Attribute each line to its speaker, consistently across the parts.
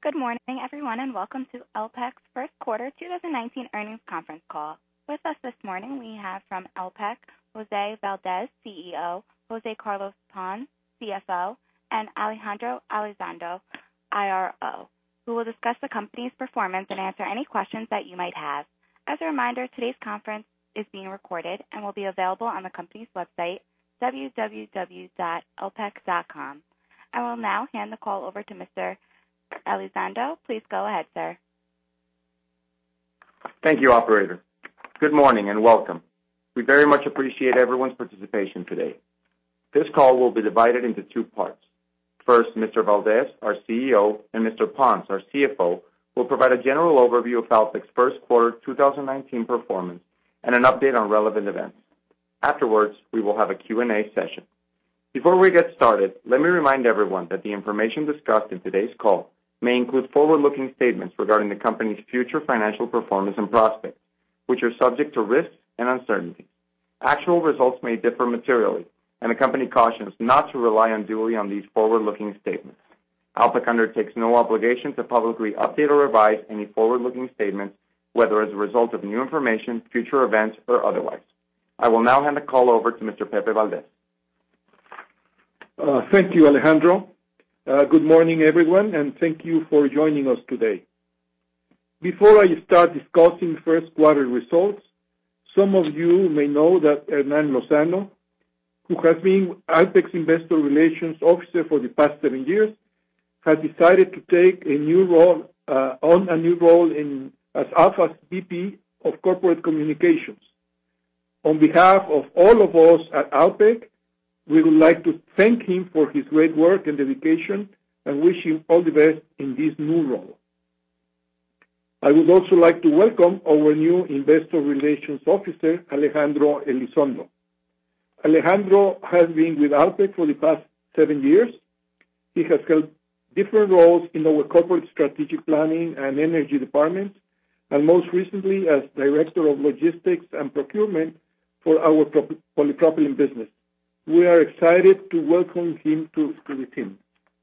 Speaker 1: Good morning, everyone, and welcome to Alpek's first quarter 2019 earnings conference call. With us this morning, we have from Alpek, Jose Valdez, CEO, Jose Carlos Pons, CFO, and Alejandro Elizondo, IRO, who will discuss the company's performance and answer any questions that you might have. As a reminder, today's conference is being recorded and will be available on the company's website, www.alpek.com. I will now hand the call over to Mr. Elizondo. Please go ahead, sir.
Speaker 2: Thank you, operator. Good morning and welcome. We very much appreciate everyone's participation today. This call will be divided into two parts. First, Mr. Valdez, our CEO, and Mr. Pons, our CFO, will provide a general overview of Alpek's first quarter 2019 performance and an update on relevant events. Afterwards, we will have a Q&A session. Before we get started, let me remind everyone that the information discussed in today's call may include forward-looking statements regarding the company's future financial performance and prospects, which are subject to risks and uncertainties. Actual results may differ materially, and the company cautions not to rely unduly on these forward-looking statements. Alpek undertakes no obligation to publicly update or revise any forward-looking statements, whether as a result of new information, future events, or otherwise. I will now hand the call over to Mr. Pepe Valdez.
Speaker 3: Thank you, Alejandro. Good morning, everyone, and thank you for joining us today. Before I start discussing first quarter results, some of you may know that Hernan Lozano, who has been Alpek's Investor Relations Officer for the past 7 years, has decided to take a new role as Alfa's VP of Corporate Communications. On behalf of all of us at Alpek, we would like to thank him for his great work and dedication and wish him all the best in this new role. I would also like to welcome our new Investor Relations Officer, Alejandro Elizondo. Alejandro has been with Alpek for the past 7 years. He has held different roles in our corporate strategic planning and energy departments, and most recently as Director of Logistics and Procurement for our polypropylene business. We are excited to welcome him to the team.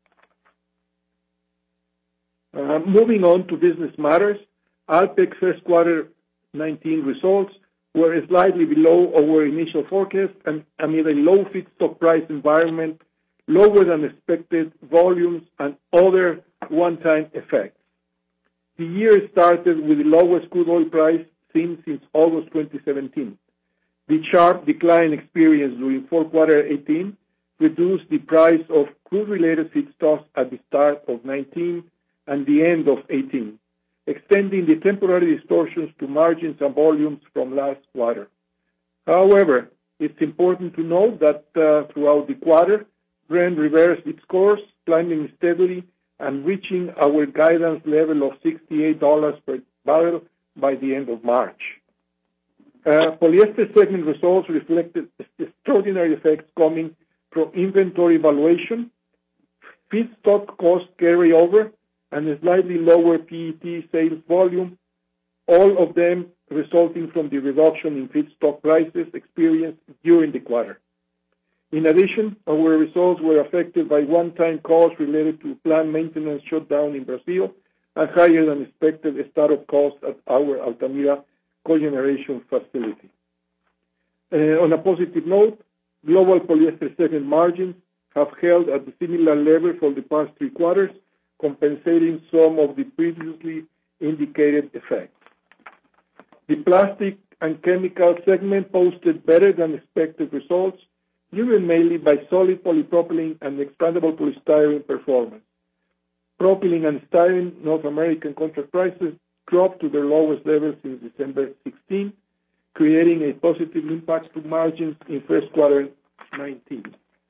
Speaker 3: Moving on to business matters, Alpek's first quarter 19 results were slightly below our initial forecast and amid a low feedstock price environment, lower than expected volumes, and other one-time effects. The year started with the lowest crude oil price seen since August 2017. The sharp decline experienced during fourth quarter 18 reduced the price of crude-related feedstocks at the start of 19 and the end of 18, extending the temporary distortions to margins and volumes from last quarter. However, it's important to note that throughout the quarter, Brent reversed its course, climbing steadily and reaching our guidance level of $68 per barrel by the end of March. Polyester segment results reflected extraordinary effects coming from inventory valuation, feedstock cost carryover, and a slightly lower PET sales volume, all of them resulting from the reduction in feedstock prices experienced during the quarter. In addition, our results were affected by one-time costs related to plant maintenance shutdown in Brazil and higher than expected startup costs at our Altamira cogeneration facility. On a positive note, global polyester segment margins have held at a similar level for the past 3 quarters, compensating some of the previously indicated effects. The plastic and chemical segment posted better than expected results, driven mainly by solid polypropylene and expandable polystyrene performance. Propylene and styrene North American contract prices dropped to their lowest level since December 16, creating a positive impact to margins in first quarter 19.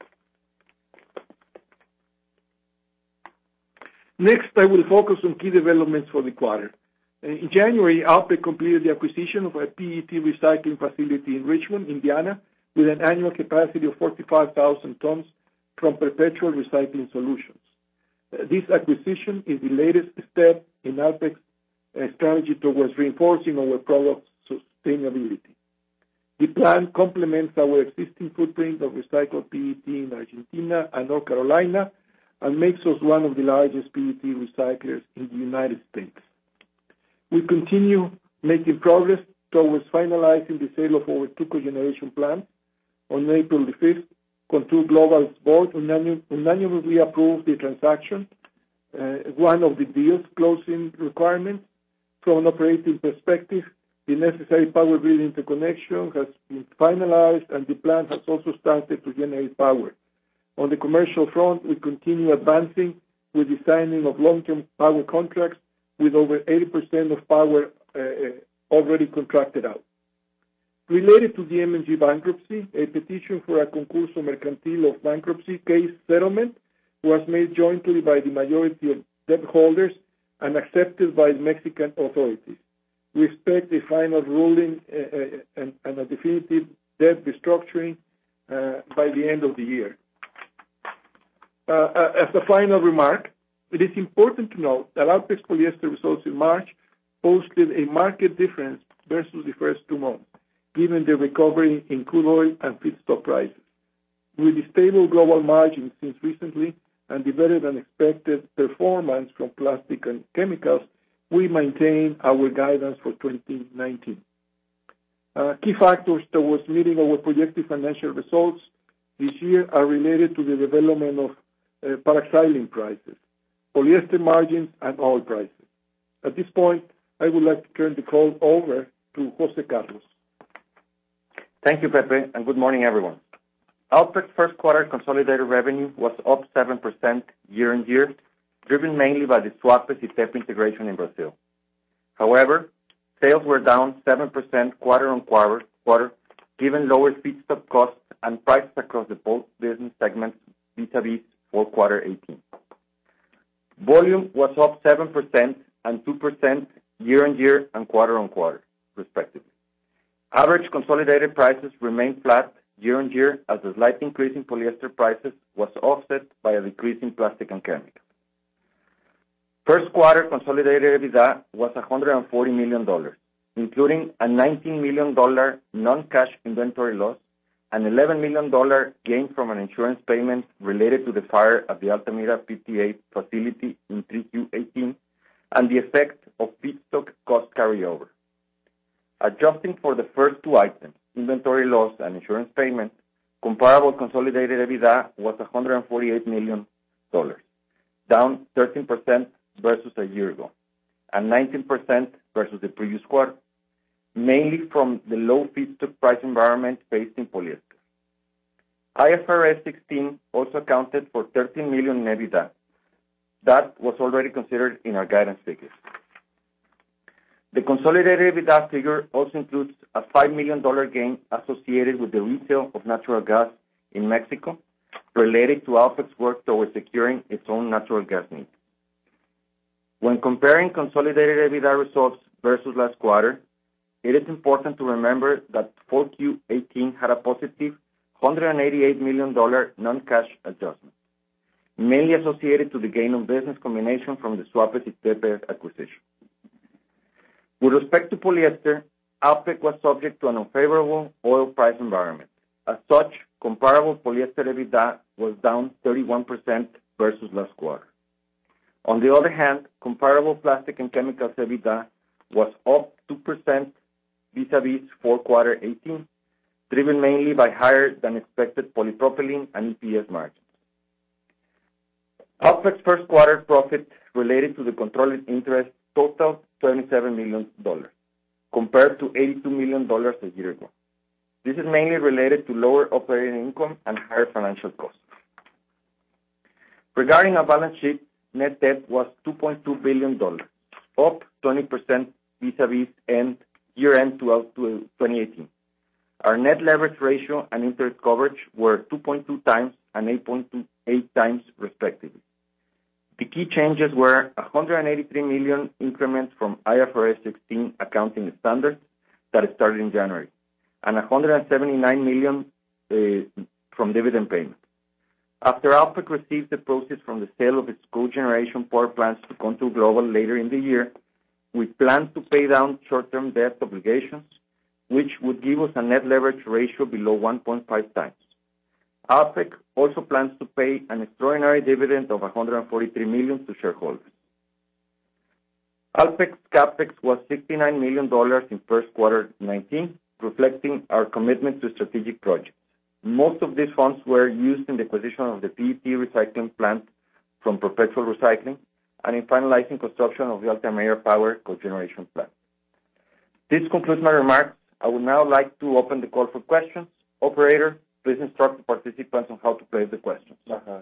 Speaker 3: Next, I will focus on key developments for the quarter. In January, Alpek completed the acquisition of a PET recycling facility in Richmond, Indiana, with an annual capacity of 45,000 tons from Perpetual Recycling Solutions. This acquisition is the latest step in Alpek's strategy towards reinforcing our product sustainability. The plant complements our existing footprint of recycled PET in Argentina and North Carolina and makes us one of the largest PET recyclers in the United States. We continue making progress towards finalizing the sale of our two cogeneration plants. On April the 5th, Control Global's board unanimously approved the transaction, one of the deal's closing requirements. From an operating perspective, the necessary power grid interconnection has been finalized, and the plant has also started to generate power. On the commercial front, we continue advancing with the signing of long-term power contracts with over 80% of power already contracted out. Related to the M&G bankruptcy, a petition for a concurso mercantil of bankruptcy case settlement was made jointly by the majority of debt holders and accepted by the Mexican authorities. We expect a final ruling and a definitive debt restructuring by the end of the year. As a final remark, it is important to note that Alpek's polyester results in March posted a market difference versus the first 2 months, given the recovery in crude oil and feedstock prices. With the stable global margins since recently and the better-than-expected performance from plastic and chemicals, we maintain our guidance for 2019. Key factors towards meeting our projected financial results this year are related to the development of paraxylene prices, polyester margins, and oil prices. At this point, I would like to turn the call over to Jose Carlos.
Speaker 2: Thank you, Pepe, and good morning, everyone. Alpek's first quarter consolidated revenue was up 7% year-on-year, driven mainly by the Suapes ITEP integration in Brazil. However, sales were down 7% quarter-on-quarter, given lower feedstock costs and prices across the both business segments vis-a-vis fourth quarter 18. Volume was up 7% and 2% year-on-year and quarter-on-quarter, respectively. Average consolidated prices remained flat year-on-year as a slight increase in polyester prices was offset by a decrease in plastic and chemicals. First quarter consolidated EBITDA was $140 million, including a $19 million non-cash inventory loss, an $11 million gain from an insurance payment related to the fire at the Altamira PTA facility in 3Q18, and the effect of feedstock cost carryover. Adjusting for the first two items, inventory loss and insurance payment, comparable consolidated EBITDA was $148 million, down 13% versus a year ago, and 19% versus the previous quarter, mainly from the low feedstock price environment faced in polyester. IFRS 16 also accounted for $13 million in EBITDA. That was already considered in our guidance figures. The consolidated EBITDA figure also includes a $5 million gain associated with the resale of natural gas in Mexico, related to Alpek's work towards securing its own natural gas needs. When comparing consolidated EBITDA results versus last quarter, it is important to remember that 4Q18 had a positive $188 million non-cash adjustment, mainly associated to the gain on business combination from the Suapes ITEP acquisition. With respect to polyester, Alpek was subject to an unfavorable oil price environment. As such, comparable polyester EBITDA was down 31% versus last quarter. On the other hand, comparable plastic and chemicals EBITDA was up 2% vis-a-vis fourth quarter 18, driven mainly by higher than expected polypropylene and EPS margins. Alpek's first quarter profit related to the controlling interest totaled $27 million, compared to $82 million a year ago. This is mainly related to lower operating income and higher financial costs. Regarding our balance sheet, net debt was $2.2 billion, up 20% vis-a-vis year-end 2018. Our net leverage ratio and interest coverage were 2.2 times and 8.28 times, respectively. The key changes were $183 million increments from IFRS 16 accounting standards that started in January, and $179 million from dividend payments. After Alpek receives the proceeds from the sale of its cogeneration power plants to Control Global later in the year, we plan to pay down short-term debt obligations, which would give us a net leverage ratio below 1.5 times. Alpek also plans to pay an extraordinary dividend of $143 million to shareholders. Alpek's CapEx was $69 million in first quarter 2019, reflecting our commitment to strategic projects. Most of these funds were used in the acquisition of the PET recycling plant from Perpetual Recycling and in finalizing construction of the Alta Mayor Power cogeneration plant. This concludes my remarks. I would now like to open the call for questions. Operator, please instruct the participants on how to place the questions.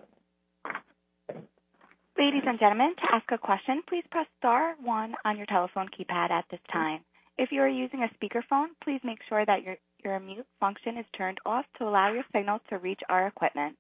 Speaker 1: Ladies and gentlemen, to ask a question, please press star 1 on your telephone keypad at this time. If you are using a speakerphone, please make sure that your mute function is turned off to allow your signal to reach our equipment.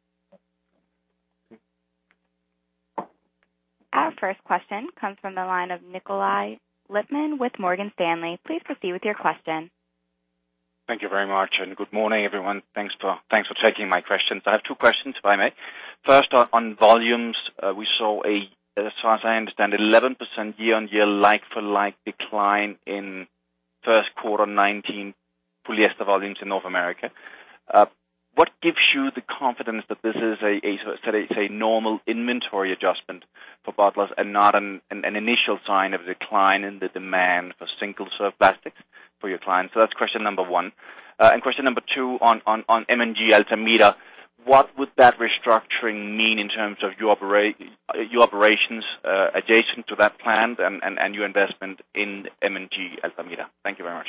Speaker 1: Our first question comes from the line of Nikolai Lippmann with Morgan Stanley. Please proceed with your question.
Speaker 4: Thank you very much, and good morning, everyone. Thanks for taking my questions. I have two questions, if I may. First, on volumes, we saw as far as I understand, 11% year-on-year like-for-like decline in first quarter 19 polyester volumes in North America. What gives you the confidence that this is a normal inventory adjustment for bottlers and not an initial sign of a decline in the demand for single-serve plastics for your clients? So that's question number one. And question number two on M&G Altamira. What would that restructuring mean in terms of your operations adjacent to that plant and your investment in M&G Altamira? Thank you very much.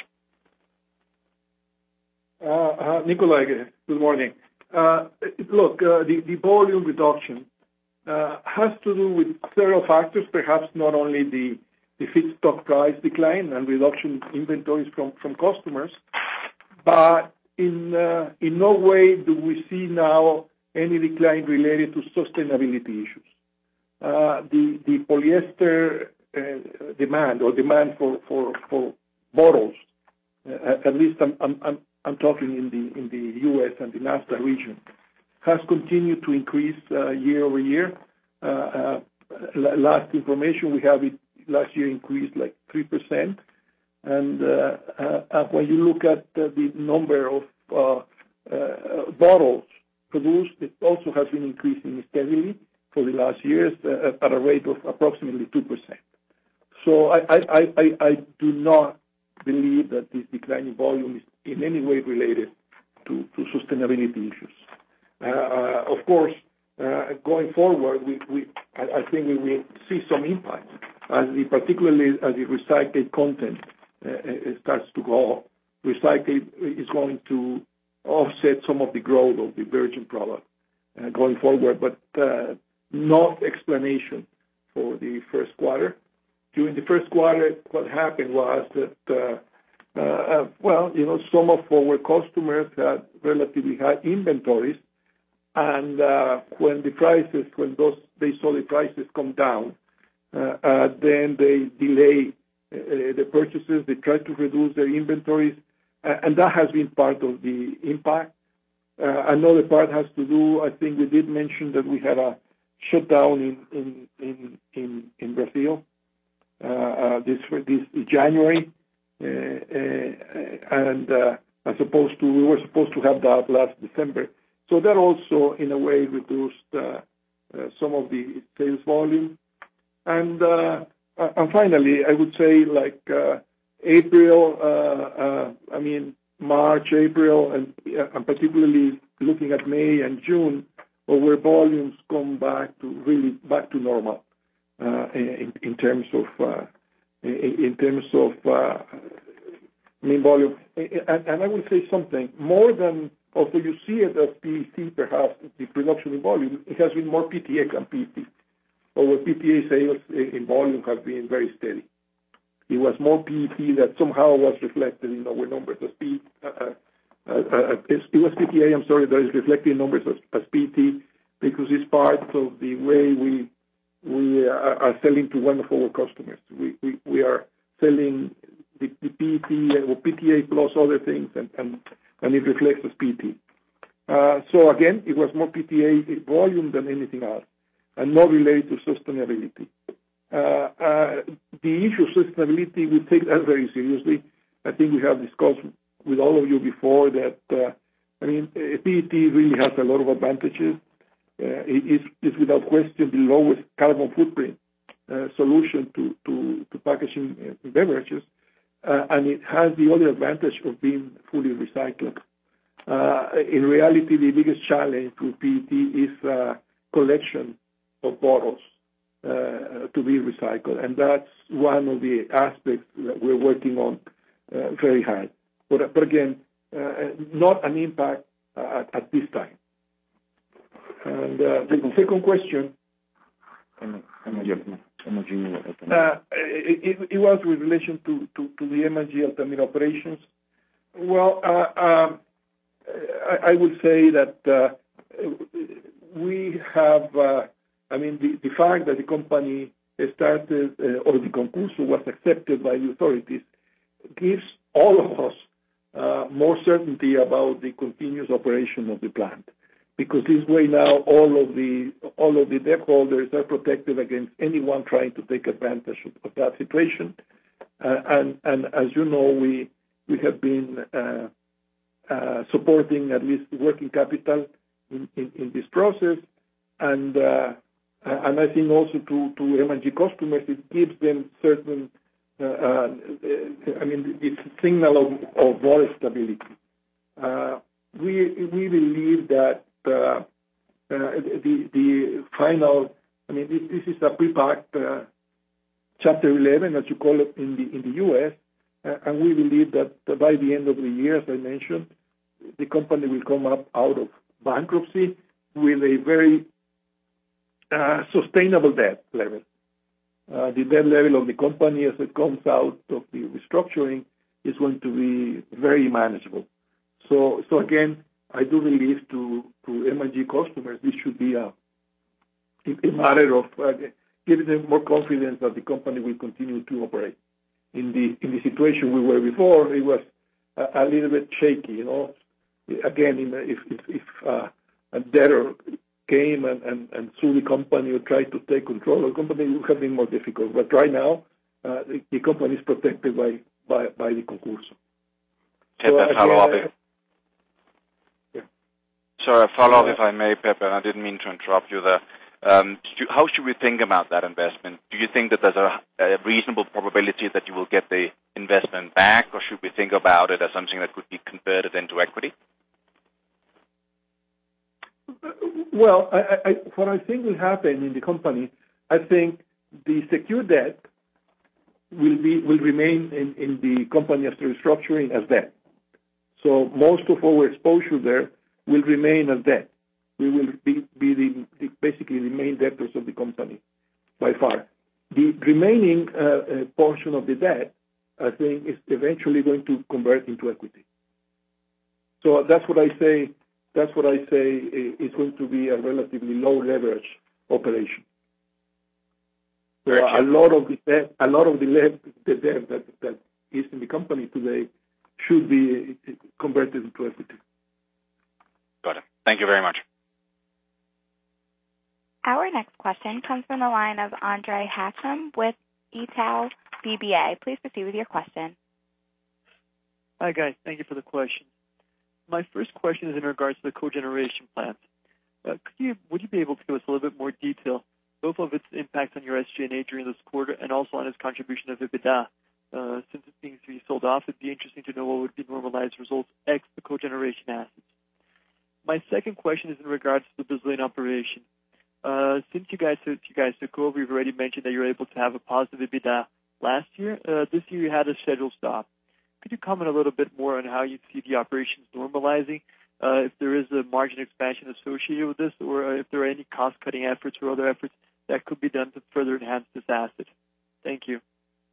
Speaker 3: Nikolai, good morning. Look, the volume reduction has to do with several factors, perhaps not only the feedstock price decline and reduction in inventories from customers, but in no way do we see now any decline related to sustainability issues. The polyester demand for bottles, at least I'm talking in the U.S. and the NAFTA region, has continued to increase year over year. Last information we have, it last year increased like 3%. And when you look at the number of bottles produced, it also has been increasing steadily for the last years at a rate of approximately 2%. So I do not believe that this decline in volume is in any way related to sustainability issues. Of course, going forward, I think we will see some impact, particularly as the recycled content starts to go up. Recycled is going to offset some of the growth of the virgin product going forward, but no explanation for the first quarter. During the first quarter, what happened was that, some of our customers had relatively high inventories, and when they saw the prices come down, then they delay the purchases. They try to reduce their inventories, and that has been part of the impact. Another part has to do, I think we did mention that we had a shutdown in Brazil this January, and we were supposed to have that last December. So that also, in a way, reduced some of the sales volume. And finally, I would say March, April, and particularly looking at May and June, where volumes come back to normal in terms of volume. And I will say something more than, although you see it as PET, perhaps the production in volume, it has been more PTA than PET. Our PTA sales in volume have been very steady. It was more PET that somehow was reflected in our numbers as PET. It was PTA, that is reflected in numbers as PET, because it's part of the way we are selling to one of our customers. We are selling the PET or PTA plus other things, and it reflects as PET. So again, it was more PTA volume than anything else, and not related to sustainability. The issue of sustainability, we take that very seriously. I think we have discussed with all of you before that I mean, PET really has a lot of advantages. It is without question the lowest carbon footprint solution to packaging beverages, and it has the other advantage of being fully recycled. In reality, the biggest challenge with PET is collection of bottles to be recycled, and that's one of the aspects that we're working on very hard. But again, not an impact at this time. And the second question, it was with relation to the M&G Altamira operations. Well, I would say that we have, the fact that the company started or the concurso was accepted by the authorities gives all of us more certainty about the continuous operation of the plant. Because this way now all of the debt holders are protected against anyone trying to take advantage of that situation. And as you know, we have been supporting at least working capital in this process, and I think also to M&G customers it gives them certain it's a signal of more stability. We believe that the final, this is a pre-packed Chapter 11, as you call it in the U.S., and we believe that by the end of the year, as I mentioned, the company will come up out of bankruptcy with a very sustainable debt level. The debt level of the company as it comes out of the restructuring is going to be very manageable. So again, I do believe to M&G customers, this should be a matter of giving them more confidence that the company will continue to operate. In the situation we were before, it was a little bit shaky. Again, if a debtor came and sued the company or tried to take control of the company, it would have been more difficult. But right now, the company is protected by the concurso.
Speaker 4: A follow-up, if I may, Pepe, and I didn't mean to interrupt you there. How should we think about that investment? Do you think that there's a reasonable probability that you will get the investment back, or should we think about it as something that could be converted into equity?
Speaker 3: Well, what I think will happen in the company, I think the secure debt will remain in the company after restructuring as debt. So most of our exposure there will remain as debt. We will be basically the main debtors of the company by far. The remaining portion of the debt, I think, is eventually going to convert into equity. So that's what I say. That's what I say is going to be a relatively low leverage operation. So a lot of the debt that is in the company today should be converted into equity.
Speaker 4: Got it. Thank you very much.
Speaker 1: Our next question comes from the line of Andre Hachem with Itaú BBA. Please proceed with your question.
Speaker 5: Hi, guys. Thank you for the question. My first question is in regards to the cogeneration plant. Would you be able to give us a little bit more detail, both of its impact on your SG&A during this quarter and also on its contribution of EBITDA? Since it's being sold off, it'd be interesting to know what would be normalized results ex the cogeneration assets. My second question is in regards to the Brazilian operation. Since you guys took over, you've already mentioned that you were able to have a positive EBITDA last year. This year you had a scheduled stop. Could you comment a little bit more on how you see the operations normalizing, if there is a margin expansion associated with this, or if there are any cost-cutting efforts or other efforts that could be done to further enhance this asset? Thank you.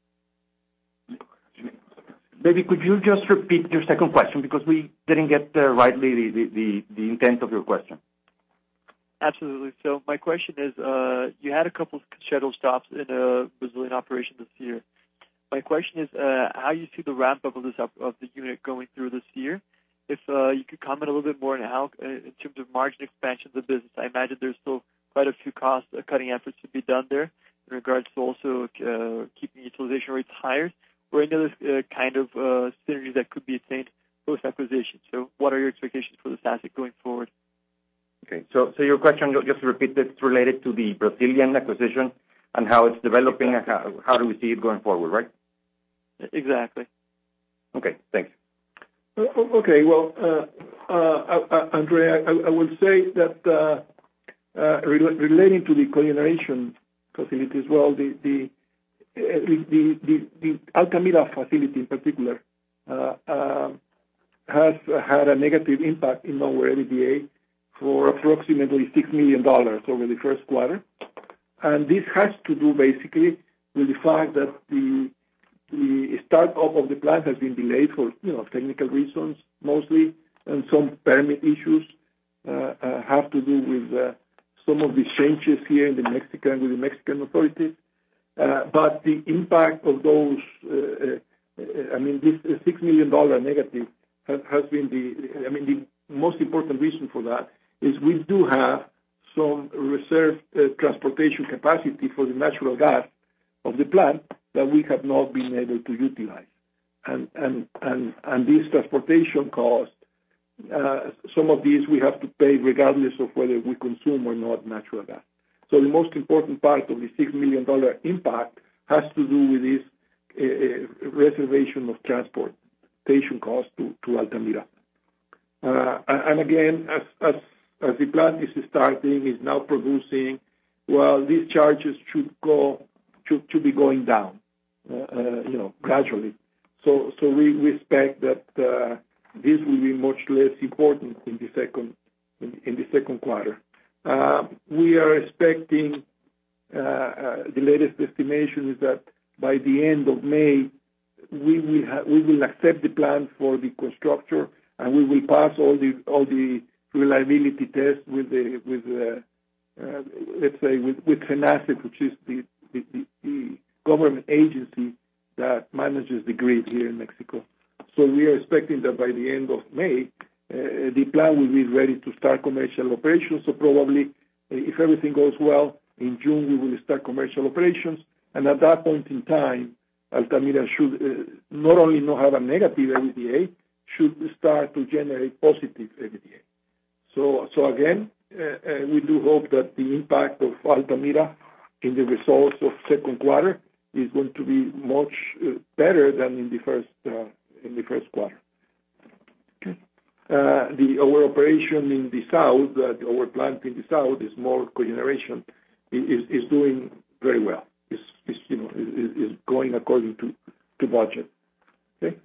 Speaker 6: Maybe could you just repeat your second question, because we didn't get rightly the intent of your question.
Speaker 5: Absolutely. So my question is, you had a couple of scheduled stops in a Brazilian operation this year. My question is how you see the ramp-up of the unit going through this year. If you could comment a little bit more on how, in terms of margin expansion of the business, I imagine there's still quite a few cost-cutting efforts to be done there in regards to also keeping utilization rates higher, or any other kind of synergies that could be attained post-acquisition. So what are your expectations for this asset going forward.
Speaker 6: Okay. So your question, just to repeat, it's related to the Brazilian acquisition and how it's developing and how do we see it going forward, right?
Speaker 5: Exactly.
Speaker 6: Okay, thanks.
Speaker 3: Okay, well, Andrea, I will say that relating to the cogeneration facilities, well, the Altamira facility in particular has had a negative impact in our EBITDA for approximately $6 million over the first quarter. And this has to do basically with the fact that the start-up of the plant has been delayed for technical reasons mostly, and some permit issues have to do with some of the changes here with the Mexican authorities. But the impact of those, this $6 million negative has been the most important reason for that is we do have some reserve transportation capacity for the natural gas of the plant that we have not been able to utilize. And these transportation costs, some of these we have to pay regardless of whether we consume or not natural gas. So the most important part of the $6 million impact has to do with this reservation of transportation costs to Altamira. And again, as the plant is starting, is now producing, well, these charges should be going down, gradually. So we expect that this will be much less important in the second quarter. We are expecting the latest estimation is that by the end of May we will accept the plan for the constructor, and we will pass all the reliability tests with CENACE, which is the government agency that manages the grid here in Mexico. So we are expecting that by the end of May, the plant will be ready to start commercial operations. So probably, if everything goes well, in June we will start commercial operations. And at that point in time, Altamira should not only not have a negative EBITDA, should start to generate positive EBITDA. So again, we do hope that the impact of Altamira in the results of second quarter is going to be much better than in the first quarter. Okay. Our operation in the south, our plant in the south is more cogeneration, is doing very well. Is going according to budget. Okay.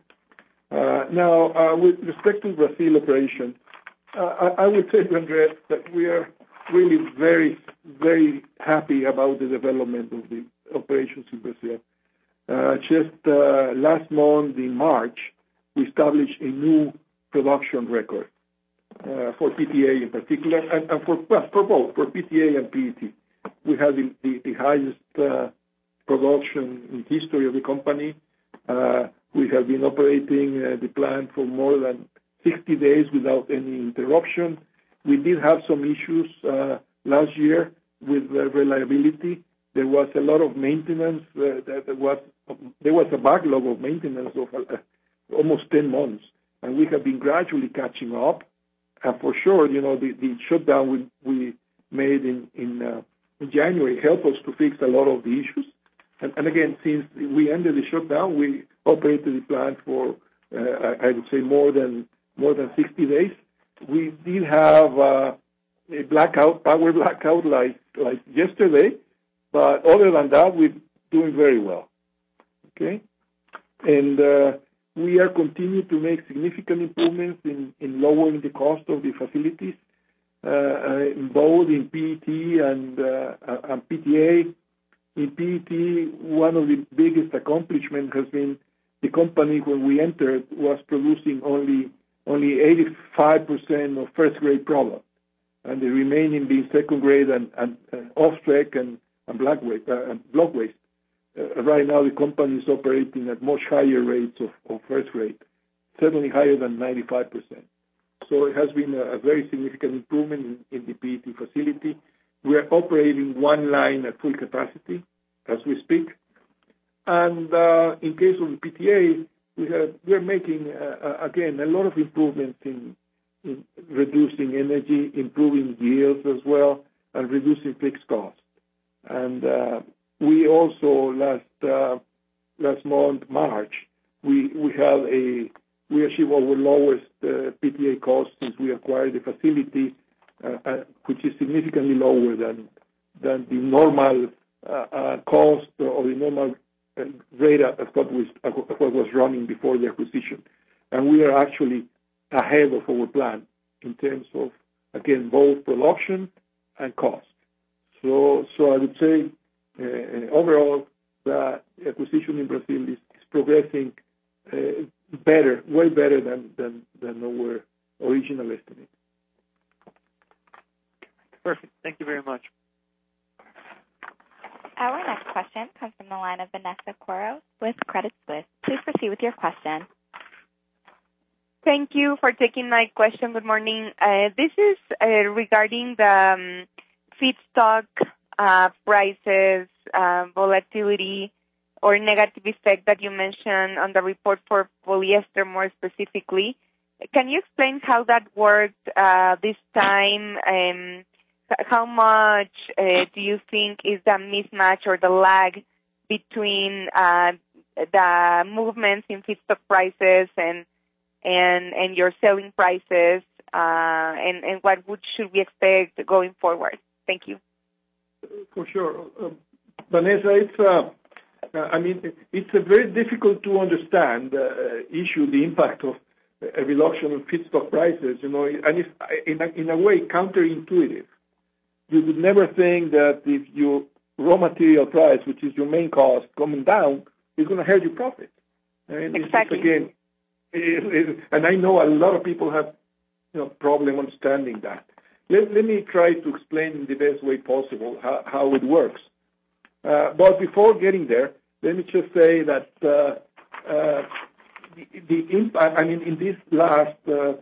Speaker 3: Now, with respect to Brazil operation, I would say, Andres, that we are really very, very happy about the development of the operations in Brazil. Just last month in March, we established a new production record for PTA in particular, and for both, for PTA and PET. We have the highest production in history of the company. We have been operating the plant for more than 60 days without any interruption. We did have some issues last year with reliability. There was a lot of maintenance. There was a backlog of maintenance of almost 10 months, and we have been gradually catching up. And for sure, the shutdown we made in January helped us to fix a lot of the issues. And again, since we ended the shutdown, we operated the plant for I would say more than 60 days. We did have a power blackout like yesterday, but other than that, we're doing very well. Okay, and we are continuing to make significant improvements in lowering the cost of the facilities, both in PET and PTA. In PET, one of the biggest accomplishments has been the company when we entered was producing only 85% of first grade product, and the remaining being second grade and off-spec and block waste. Right now, the company is operating at much higher rates of first grade, certainly higher than 95%. So it has been a very significant improvement in the PET facility. We are operating one line at full capacity as we speak. And in case of the PTA, we are making, again, a lot of improvements in in reducing energy, improving yields as well, and reducing fixed costs. And we also last month, March, we achieved our lowest PPA cost since we acquired the facility, which is significantly lower than the normal cost or the normal rate of what was running before the acquisition. And we are actually ahead of our plan in terms of, again, both production and cost. So I would say overall the acquisition in Brazil is progressing better, way better than our original estimate.
Speaker 5: Perfect. Thank you very much.
Speaker 1: Our next question comes from the line of Vanessa Quiros with Credit Suisse. Please proceed with your question.
Speaker 7: Thank you for taking my question. Good morning. This is regarding the feedstock prices, volatility, or negative effect that you mentioned on the report for polyester more specifically. Can you explain how that worked this time? How much do you think is the mismatch or the lag between the movements in feedstock prices and your selling prices, and what should we expect going forward? Thank you.
Speaker 3: For sure. Vanessa, it's a very difficult to understand issue, the impact of a reduction in feedstock prices, and it's in a way counterintuitive. You would never think that if your raw material price, which is your main cost, coming down, is going to hurt your profit. And
Speaker 7: exactly.
Speaker 3: And I know a lot of people have problem understanding that. Let me try to explain in the best way possible how it works. But before getting there, let me just say that the impact. In this last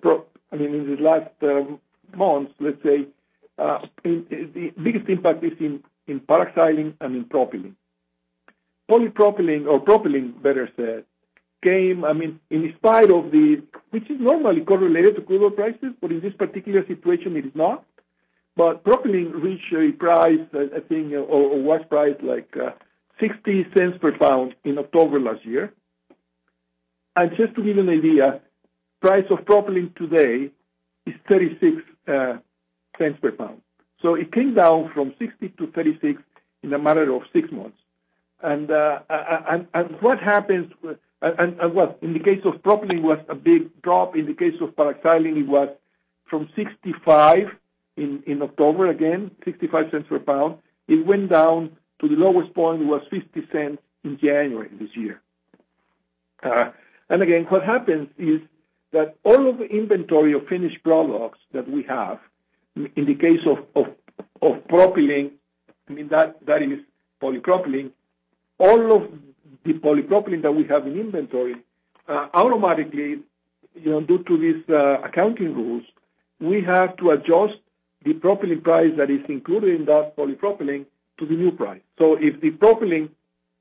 Speaker 3: months, let's say, the biggest impact is in paraxylene and in propylene. Polypropylene, or propylene, better said, came. In spite of which is normally correlated to crude oil prices, but in this particular situation it is not. But propylene reached a price, I think, or was priced like 60 cents per pound in October last year. And just to give you an idea, price of propylene today is 36 cents per pound. So it came down from 60 to 36 in a matter of 6 months. And what happens? And what in the case of propylene was a big drop. In the case of paraxylene, it was from 65 in October, again 65 cents per pound. It went down to the lowest point was 50 cents in January this year. And again, what happens is that all of the inventory of finished products that we have, in the case of propylene, that is polypropylene, all of the polypropylene that we have in inventory, automatically, due to these accounting rules, we have to adjust the propylene price that is included in that polypropylene to the new price. So if the polypropylene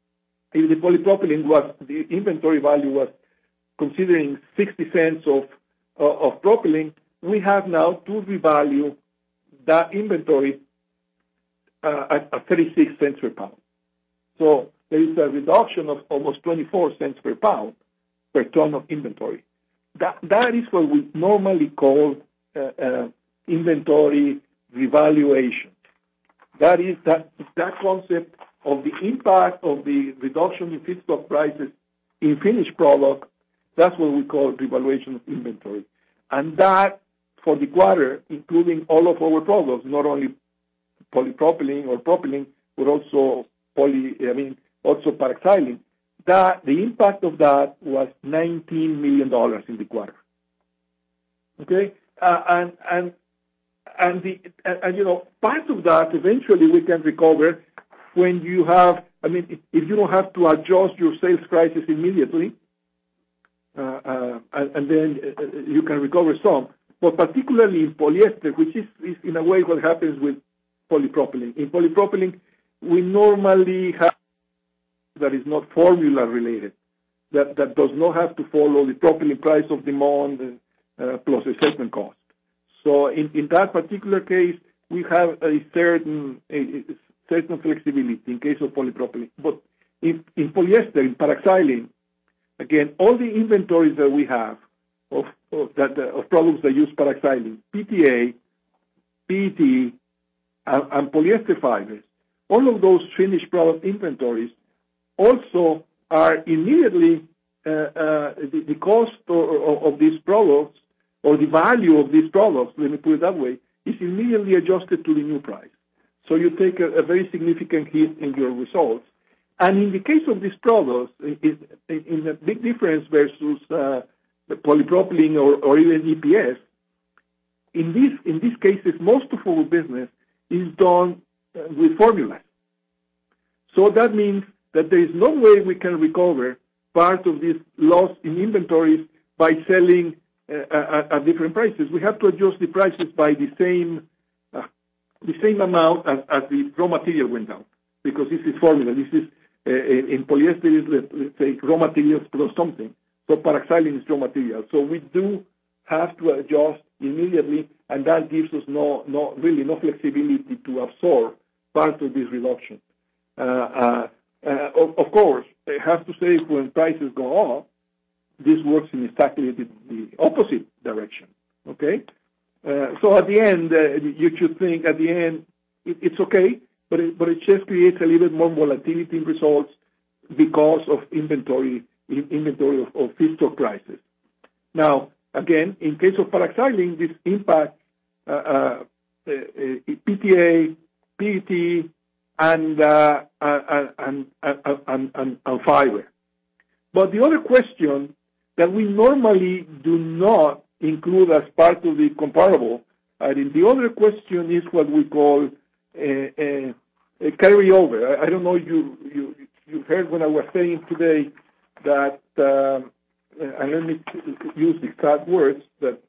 Speaker 3: was, the inventory value was considering 60 cents of propylene, we have now to revalue that inventory at 36 cents per pound. So there is a reduction of almost 24 cents per pound per ton of inventory. That is what we normally call inventory revaluation. That is that concept of the impact of the reduction in feedstock prices in finished product. That's what we call revaluation of inventory. And that, for the quarter, including all of our products, not only polypropylene or propylene, but also also paraxylene, that the impact of that was $19 million in the quarter. Okay, and part of that eventually we can recover when you have. If you don't have to adjust your sales prices immediately, and then you can recover some. But particularly in polyester, which is in a way what happens with polypropylene. In polypropylene, we normally have that is not formula related, that does not have to follow the propylene price of demand plus a certain cost. So in that particular case, we have a certain flexibility in case of polypropylene. But in polyester, in paraxylene, again, all the inventories that we have of products that use paraxylene, PTA, PET, and polyester fibers, all of those finished product inventories also are immediately the cost of these products, or the value of these products, let me put it that way, is immediately adjusted to the new price. So you take a very significant hit in your results. And in the case of these products, in a big difference versus the polypropylene or even EPS, in these cases, most of our business is done with formulas. So that means that there is no way we can recover part of this loss in inventories by selling at different prices. We have to adjust the prices by the same amount as the raw material went down, because this is formula. This is in polyester, let's say raw materials plus something. So paraxylene is raw material. So we do have to adjust immediately, and that gives us no flexibility to absorb part of this reduction. Of course, I have to say, when prices go up, this works in exactly the opposite direction. Okay, so at the end, you should think at the end it's okay, but it just creates a little bit more volatility in results because of inventory of feedstock prices. Now, again, in case of paraxylene, this impacts PTA, PET, and fiber. But the other question that we normally do not include as part of the comparable, and the other question is what we call a carryover. I don't know, you heard when I was saying today that, and let me use the exact words, that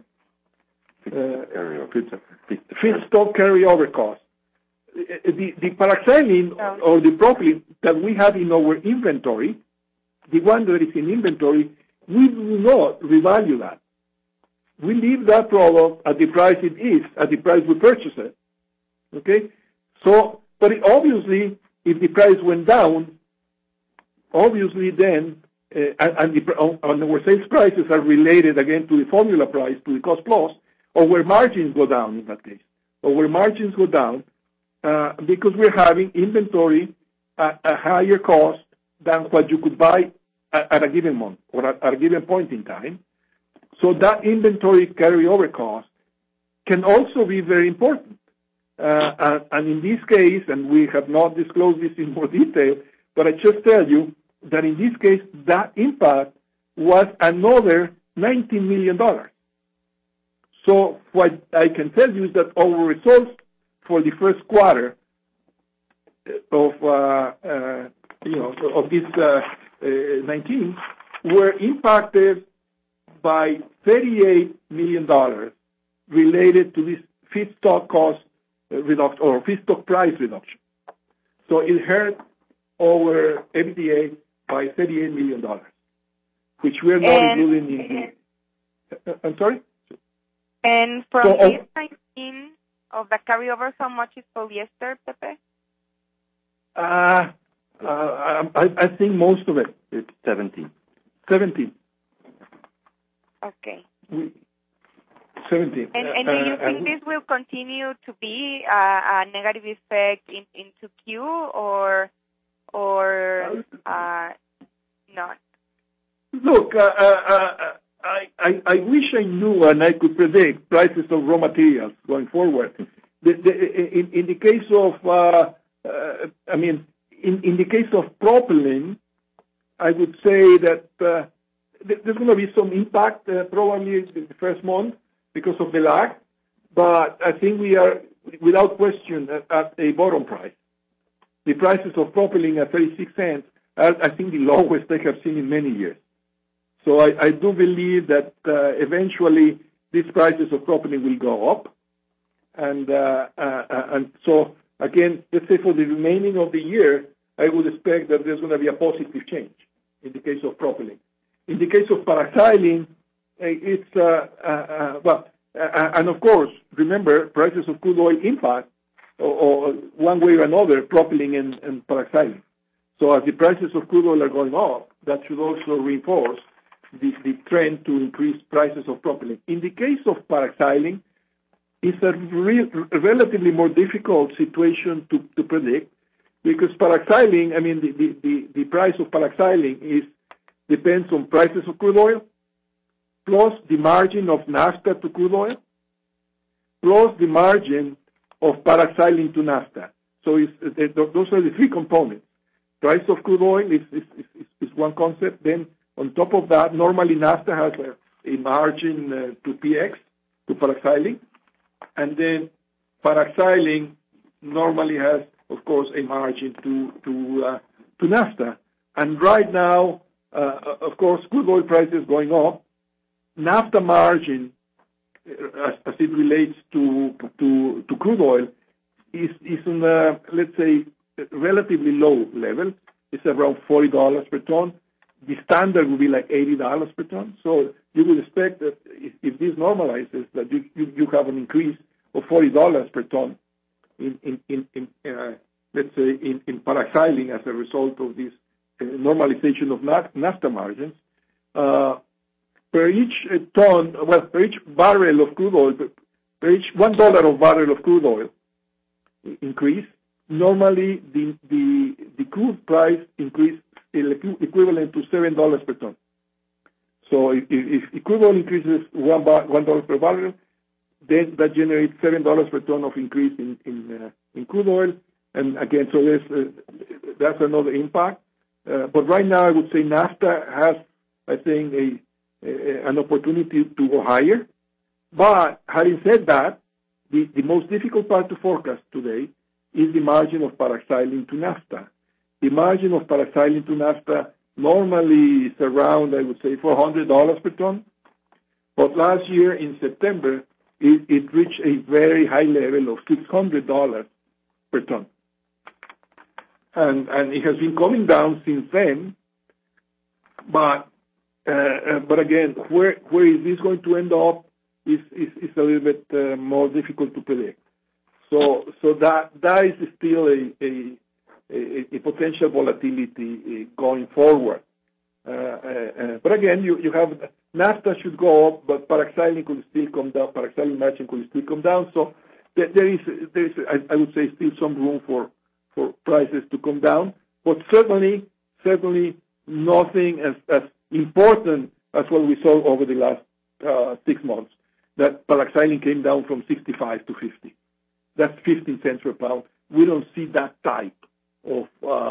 Speaker 3: feedstock carryover cost. The paraxylene or the propylene that we have in our inventory, the one that is in inventory, we do not revalue that. We leave that product at the price it is, at the price we purchase it. Okay? So, but obviously, if the price went down, obviously then, and our sales prices are related again to the formula price, to the cost plus, our margins go down in that case. Our margins go down because we're having inventory at a higher cost than what you could buy at a given month or at a given point in time. So that inventory carryover cost can also be very important. And in this case, and we have not disclosed this in more detail, but I just tell you that in this case, that impact was another $19 million. So what I can tell you is that our results for the first quarter of this 19 were impacted by $38 million related to this feedstock cost reduction or feedstock price reduction. So it hurt our EBITDA by $38 million, which we are not including in the... I'm sorry?
Speaker 7: And from this 19 of the carryover, how much is polyester, Pepe?
Speaker 3: I think most of it.
Speaker 6: It's 17.
Speaker 3: 17.
Speaker 7: Okay.
Speaker 3: 17.
Speaker 7: And do you think this will continue to be a negative effect into Q or not?
Speaker 3: Look, I wish I knew and I could predict prices of raw materials going forward. In the case of, in the case of propylene, I would say that there's going to be some impact probably the first month because of the lag, but I think we are, without question, at a bottom price. The prices of propylene at 36 cents are, I think, the lowest they have seen in many years. So I do believe that eventually these prices of propylene will go up. And so, again, let's say for the remaining of the year, I would expect that there's going to be a positive change in the case of propylene. In the case of paraxylene, it's, And of course, remember, prices of crude oil impact, or one way or another, propylene and paraxylene. So as the prices of crude oil are going up, that should also reinforce the trend to increase prices of propylene. In the case of paraxylene, it's a relatively more difficult situation to predict, because paraxylene, I mean, the price of paraxylene depends on prices of crude oil, plus the margin of naphtha to crude oil, plus the margin of paraxylene to naphtha. So those are the three components. Price of crude oil is one concept. Then on top of that, normally naphtha has a margin to PX, to paraxylene. And then paraxylene normally has, of course, a margin to naphtha. And right now, of course, crude oil prices going up. Naphtha margin, as it relates to crude oil, is in a, let's say, relatively low level. It's around $40 per ton. The standard would be like $80 per ton. So you would expect that if this normalizes, that you have an increase of $40 per ton in let's say in paraxylene as a result of this normalization of naphtha margins. Per each barrel of crude oil, per each $1 of barrel of crude oil increase, normally the crude price increase is equivalent to $7 per ton. So if crude oil increases $1 per barrel, then that generates $7 per ton of increase in crude oil. And again, so that's another impact. But right now, I would say naphtha has, I think, an opportunity to go higher. But having said that, the most difficult part to forecast today is the margin of paraxylene to naphtha. The margin of paraxylene to naphtha normally is around, I would say, $400 per ton. But last year in September, it reached a very high level of $600 per ton. And it has been coming down since then. But again, where is this going to end up is a little bit more difficult to predict. So that is still a potential volatility going forward. But again, you have naphtha should go up, but paraxylene could still come down. Paraxylene margin could still come down. So there is I would say still some room for prices to come down, but certainly nothing as important as what we saw over the last 6 months. That paraxylene came down from 65 to 50. That's 15 cents per pound. We don't see that type of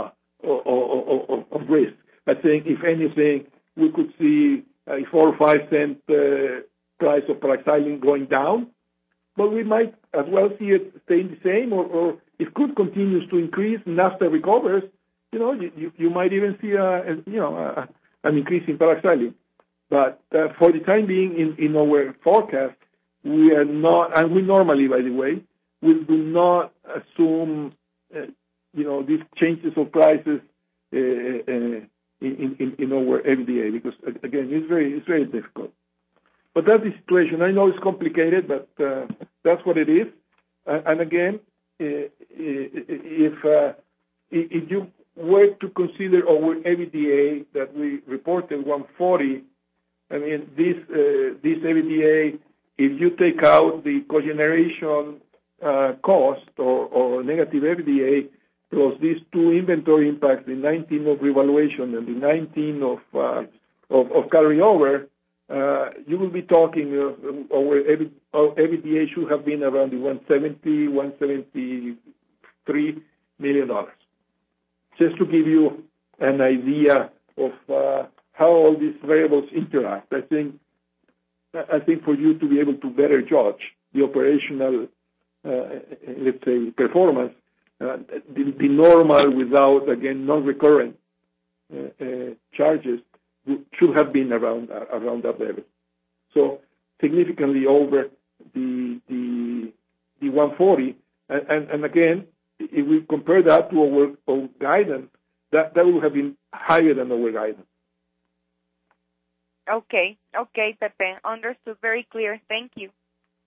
Speaker 3: risk. I think, if anything, we could see a 4 or 5 cent price of paraxylene going down, but we might as well see it staying the same, or if crude continues to increase, naphtha recovers, you might even see an increase in paraxylene. But for the time being, in our forecast, we are not, and we normally, by the way, we do not assume, these changes of prices in our EBITDA, because again, it's very difficult. But that's the situation. I know it's complicated, but that's what it is. And again, if you were to consider our EBITDA that we reported 140, I mean this EBITDA, if you take out the cogeneration cost or negative EBITDA plus these two inventory impacts, the 19 of revaluation and the 19 of carryover, you will be talking our EBITDA should have been around the $173 million. Just to give you an idea of how all these variables interact, I think for you to be able to better judge the operational, let's say, performance, the normal without, again, non-recurrent charges should have been around that level. So significantly over the 140, and again, if we compare that to our guidance, that would have been higher than our guidance.
Speaker 7: Okay, Pepe. Understood. Very clear. Thank you.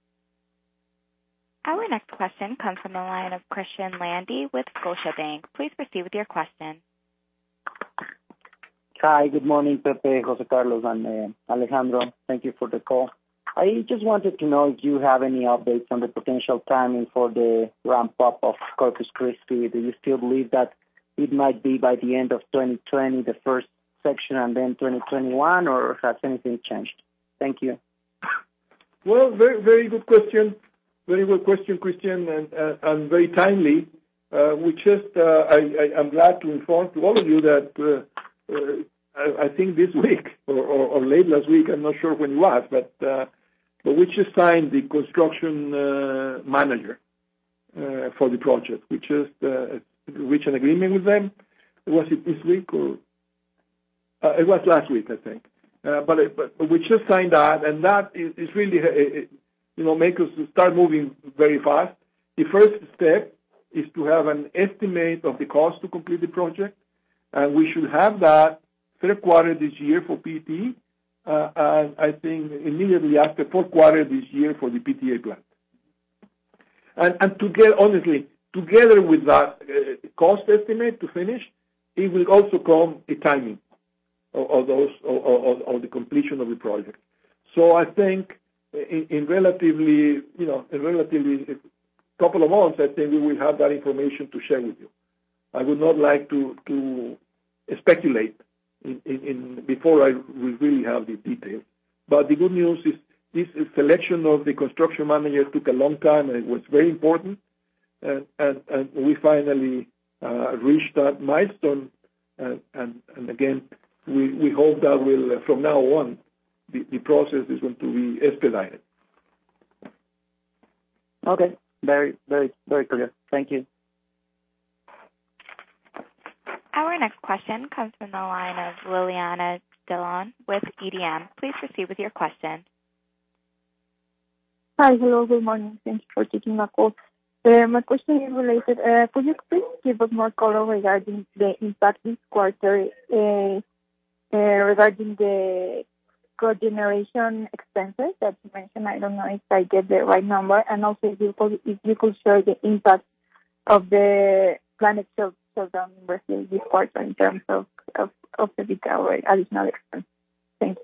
Speaker 1: Our next question comes from the line of Christian Landy with Scotiabank. Please proceed with your question.
Speaker 8: Hi, good morning, Pepe, Jose Carlos, and Alejandro. Thank you for the call. I just wanted to know if you have any updates on the potential timing for the ramp-up of Corpus Christi. Do you still believe that it might be by the end of 2020, the first section, and then 2021, or has anything changed? Thank you.
Speaker 3: Well, very good question. Very good question, Christian, and very timely. I'm glad to inform to all of you that I think this week or late last week, I'm not sure when it was, but we just signed the construction manager for the project. We just reached an agreement with them. Was it this week or it was last week, I think. But we just signed that, and that is really make us start moving very fast. The first step is to have an estimate of the cost to complete the project, and we should have that third quarter this year for PET, and I think immediately after fourth quarter this year for the PTA plant. And together with that cost estimate to finish, it will also come a timing of the completion of the project. So I think in relatively couple of months, I think we will have that information to share with you. I would not like to speculate before I will really have the details. But the good news is this selection of the construction manager took a long time, and it was very important. And we finally reached that milestone. And again, we hope that will, from now on, the process is going to be expedited.
Speaker 8: Okay. Very, very, very clear. Thank you.
Speaker 1: Our next question comes from the line of Liliana Delon with EDM. Please proceed with your question.
Speaker 9: Hi, hello, good morning. Thank you for taking my call. My question is related. Could you please give us more color regarding the impact this quarter regarding the cogeneration expenses that you mentioned? I don't know if I get the right number. And also, if you could share the impact of the planet shutdown in Brazil this quarter in terms of the big additional expense. Thank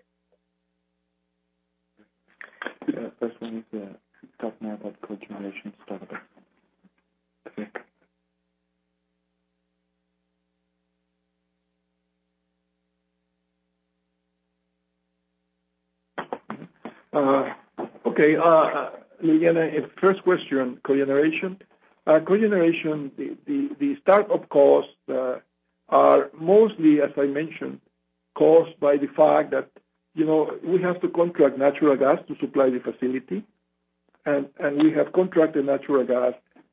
Speaker 9: you.
Speaker 2: The first one is talking about cogeneration startup. Okay. Liliana, first question, cogeneration. Cogeneration, the startup costs are mostly, as I mentioned, caused by the fact that we have to contract natural gas to supply the facility, and we have contracted natural gas,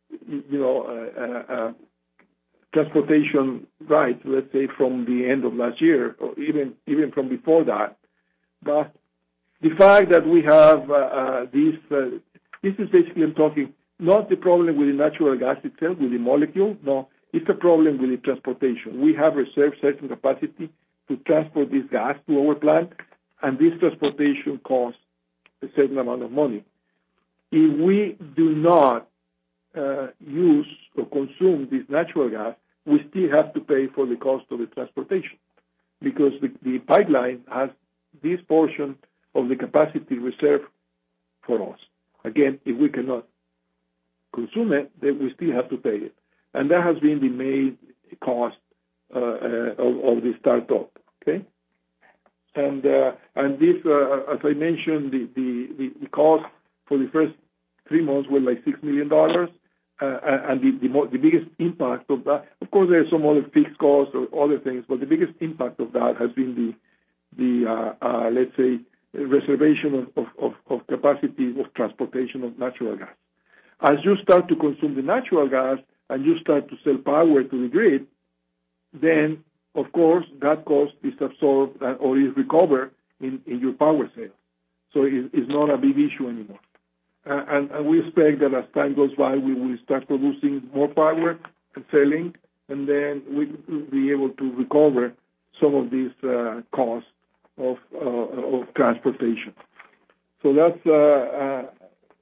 Speaker 2: transportation rights, let's say from the end of last year or even from before that. But the fact that we have this is basically, I'm talking not the problem with the natural gas itself, with the molecule. No, it's a problem with the transportation. We have reserved certain capacity to transport this gas to our plant, and this transportation costs a certain amount of money. If we do not use or consume this natural gas, we still have to pay for the cost of the transportation because the pipeline has this portion of the capacity reserved for us. Again, if we cannot consume it, then we still have to pay it. And that has been the main cost of the startup. Okay? And this, as I mentioned, the cost for the first 3 months were like $6 million. And the biggest impact of that, of course, there are some other fixed costs or other things, but the biggest impact of that has been the let's say, reservation of capacity of transportation of natural gas. As you start to consume the natural gas and you start to sell power to the grid, then, of course, that cost is absorbed or is recovered in your power sales. So it's not a big issue anymore. And we expect that as time goes by, we will start producing more power and selling, and then we will be able to recover some of these costs of transportation. So that's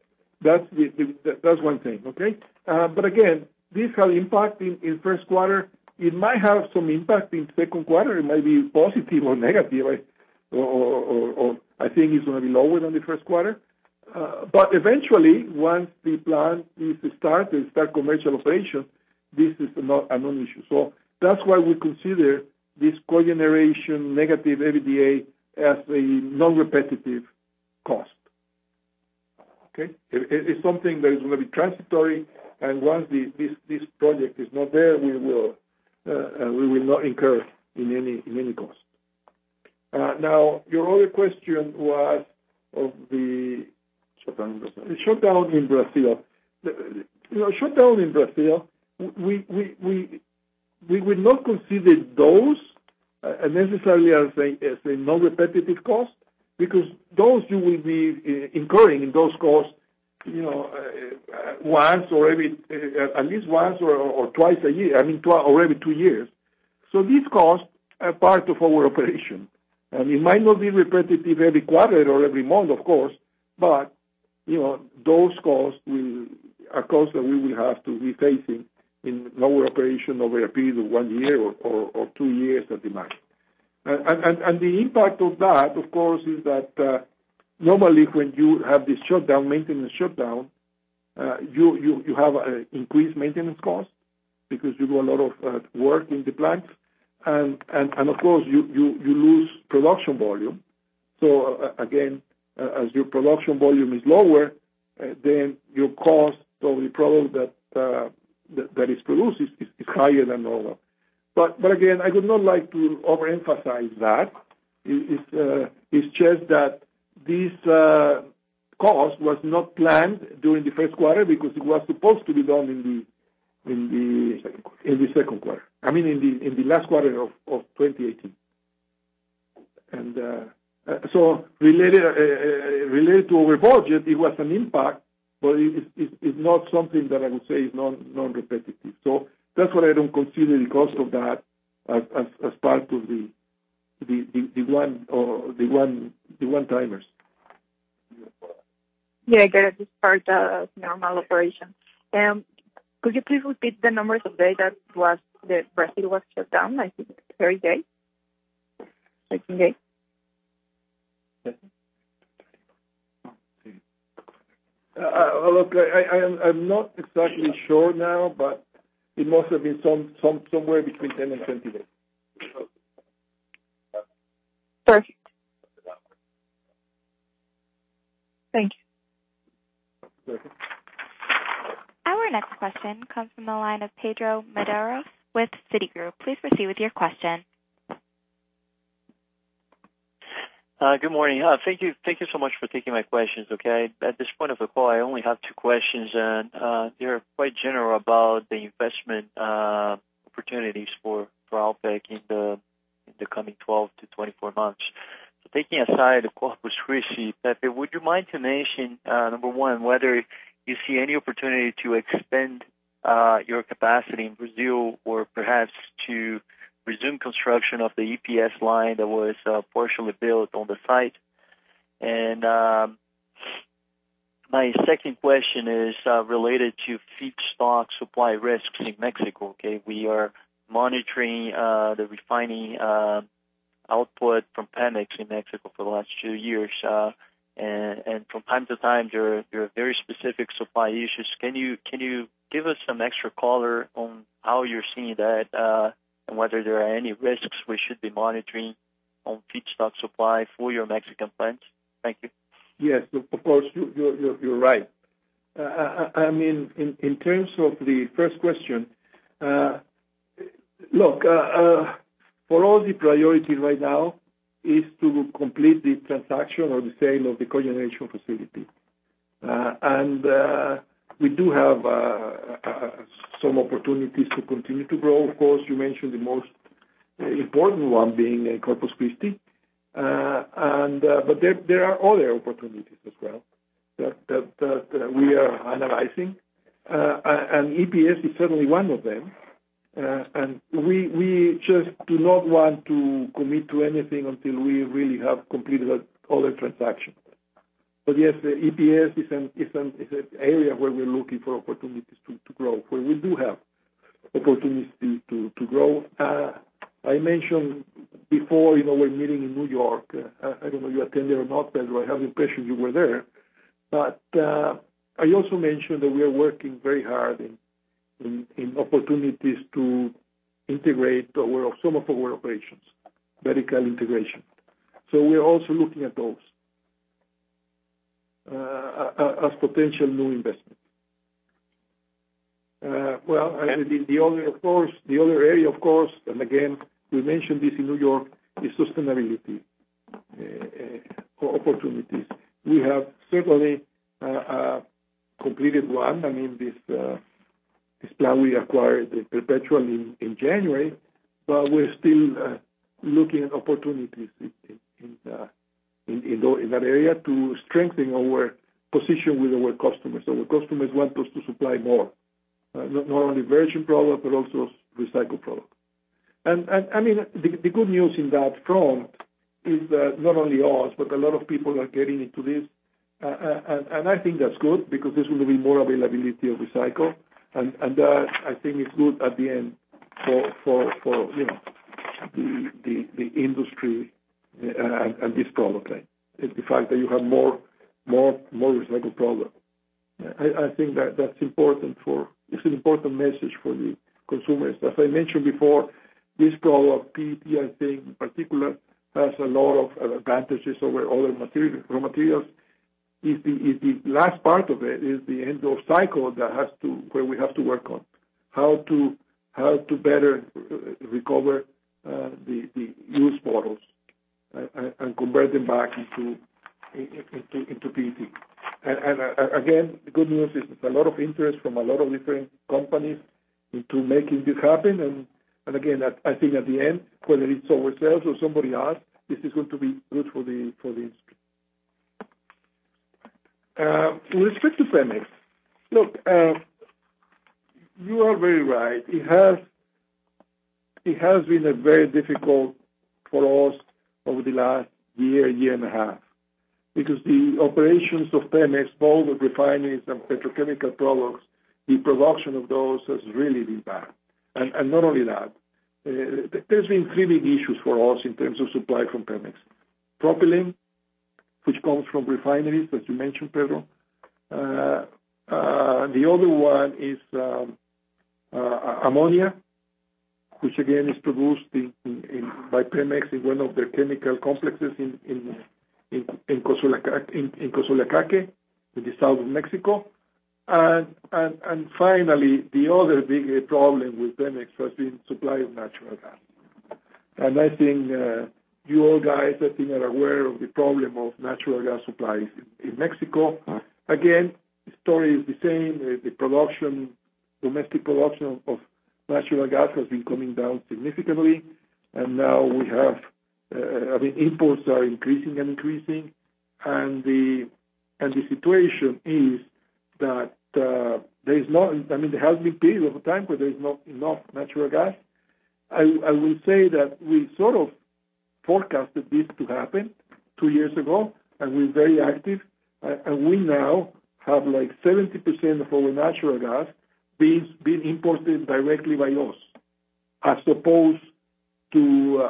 Speaker 3: That's one thing, okay? But again, this has impact in first quarter. It might have some impact in second quarter. It might be positive or negative, or I think it's going to be lower than the first quarter. But eventually, once the plant is start commercial operation, this is not a non-issue. So that's why we consider this cogeneration negative EBITDA as a non-repetitive cost. Okay, it's something that is going to be transitory, and once this project is not there, we will not incur in any cost. Now, your other question was of the shutdown in Brazil. Shutdown in Brazil, we would not consider those necessarily as a non-repetitive cost, because those you will be incurring in those costs, once or at least once or twice a year. I mean, or every 2 years. So these costs are part of our operation, and it might not be repetitive every quarter or every month, of course, but those costs are costs that we will have to be facing in our operation over a period of 1 year or 2 years at the max. And the impact of that, of course, is that normally when you have this maintenance shutdown, you have increased maintenance costs because you do a lot of work in the plants, and of course you lose production volume. So again, as your production volume is lower, then your cost of the product that is produced is higher than normal. But again, I would not like to overemphasize that. It's just that this cost was not planned during the first quarter because it was supposed to be done in the second quarter. I mean, in the last quarter of 2018. And so related to our budget, it was an impact, but it's not something that I would say is non-repetitive. So that's why I don't consider the cost of that as part of the one-timers.
Speaker 9: Yeah, I get it. It's part of normal operation. Could you please repeat the numbers of days that Brazil was shut down? I think 30 days. 13 days.
Speaker 3: Look, I'm not exactly sure now, but it must have been somewhere between 10 and 20 days.
Speaker 9: Perfect. Thank you.
Speaker 3: Okay.
Speaker 1: Our next question comes from the line of Pedro Medeiros with Citigroup. Please proceed with your question.
Speaker 5: Good morning. Thank you so much for taking my questions. Okay, at this point of the call, I only have 2 questions, and they're quite general about the investment opportunities for Alpek in the coming 12 to 24 months. So taking aside the Corpus Christi, Pepe, would you mind to mention number one, whether you see any opportunity to expand your capacity in Brazil, or perhaps to resume construction of the EPS line that was partially built on the site? And my second question is related to feedstock supply risks in Mexico. Okay, we are monitoring the refining output from Pemex in Mexico for the last 2 years, and from time to time there are very specific supply issues. Can you give us some extra color on how you're seeing that? And whether there are any risks we should be monitoring on feedstock supply for your Mexican plants? Thank you.
Speaker 3: Yes, of course, you're right. I mean, in terms of the first question, look, for all the priority right now is to complete the transaction or the sale of the cogeneration facility. And we do have some opportunities to continue to grow. Of course, you mentioned the most important one being Corpus Christi, but there are other opportunities as well that we are analyzing, and EPS is certainly one of them. And we just do not want to commit to anything until we really have completed other transactions. yes, the EPS is an area where we're looking for opportunities to grow, where we do have opportunities to grow. I mentioned before, we're meeting in New York. I don't know if you attended or not, Pedro. I have the impression you were there. But I also mentioned that we are working very hard in opportunities to integrate some of our operations, vertical integration. So we're also looking at those as potential new investments. The other area, of course, and again, we mentioned this in New York, is sustainability opportunities. We have certainly completed one. I mean, this plan we acquired Perpetual in January, but we're still looking at opportunities in that area to strengthen our position with our customers. Our customers want us to supply more, not only virgin product, but also recycled product. And I mean, the good news in that front is that not only us, but a lot of people are getting into this. And I think that's good because there's going to be more availability of recycle. And that, I think, is good at the end for the industry and this product line. It's the fact that you have more recycled product. I think that's important it's an important message for the consumers. As I mentioned before, this product, PET, I think, in particular, has a lot of advantages over other raw materials. Is the last part of it is the end of cycle where we have to work on how to better recover the used bottles and convert them back into PET. And again, the good news is there's a lot of interest from a lot of different companies into making this happen. And again, I think at the end, whether it's ourselves or somebody else, this is going to be good for the industry. With respect to Pemex, look, you are very right. It has been a very difficult for us over the last year and a half, because the operations of Pemex, both of refineries and petrochemical products, the production of those has really been bad. And not only that, there's been three big issues for us in terms of supply from Pemex. Propylene, which comes from refineries, as you mentioned, Pedro. The other one is ammonia, which again is produced by Pemex in one of their chemical complexes in Cozoleacaque, in the south of Mexico. And finally, the other big problem with Pemex has been supply of natural gas. And I think you all guys, I think, are aware of the problem of natural gas supplies in Mexico. Again, the story is the same. The domestic production of natural gas has been coming down significantly, and now we have, imports are increasing, and the situation is that there has been periods of time where there is not enough natural gas. I will say that we sort of forecasted this to happen 2 years ago, and we're very active, and we now have like 70% of our natural gas being imported directly by us, as opposed to